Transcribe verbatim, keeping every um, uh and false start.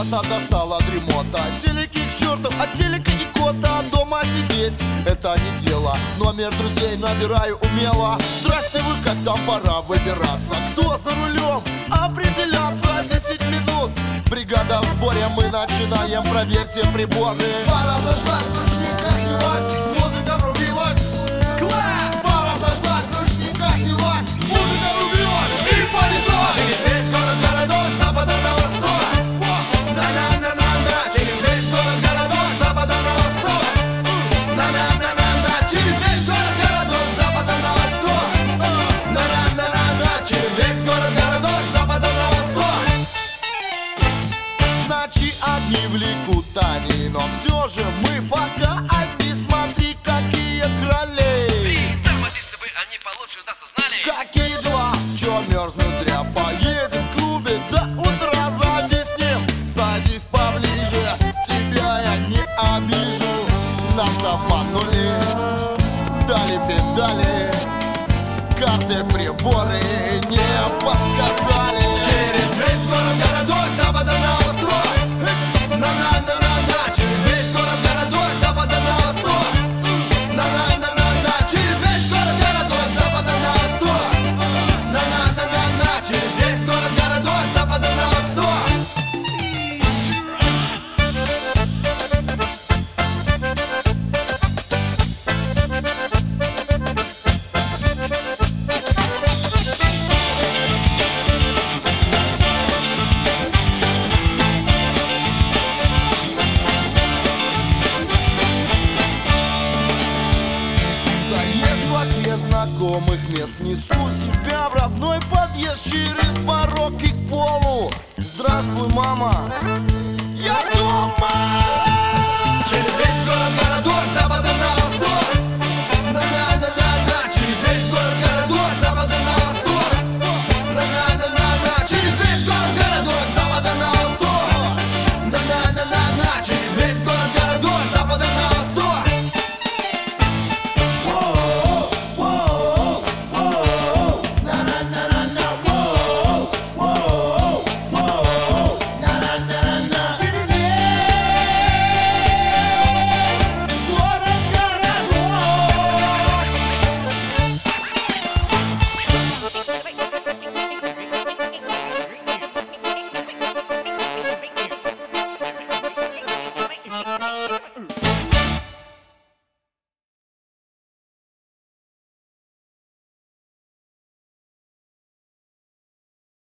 Дремота достала дремота. Телеки к черту, от телека и кота. Дома сидеть, это не дело. Номер друзей набираю умело. Здрасте вы, как там пора выбираться. Кто за рулем? Определяться. Десять минут, бригада в сборе. Мы начинаем, проверьте приборы. Пора зажглась, ручника снялась, музыка врубилась. Класс! Пора зажглась, ручника снялась, музыка врубилась и понеслась. Через весь город, городок, с запада на восток. На-на-на-на-на. Через весь город, городок, с запада на восток. На-на-на-на-на. Через весь город, городок, с запада на восток. На-на-на-на-на. Через весь город, городок, с запада на восток. Ночи одни влекут они, но все же мы пока одни. Смотри, какие кроли. Тормозиться бы они получше нас узнали. Какие дела? Чё мерзнут зря? Поедем в клубе до утра зависнем. Садись поближе, тебя я не обижу. Нас обманули, дали педали, карты, приборы не подсказали. Через весь город, городок, с запада на восток. На-на-на-на-на. Через весь город, городок, с запада на восток. На-на-на-на-на. Через весь город, городок, с запада на восток. На-на-на-на-на. Через весь город, городок, с запада на восток. Заезд в окне знакомых мест. Несу себя в родной подъезд через порог и к полу. Здравствуй, мама.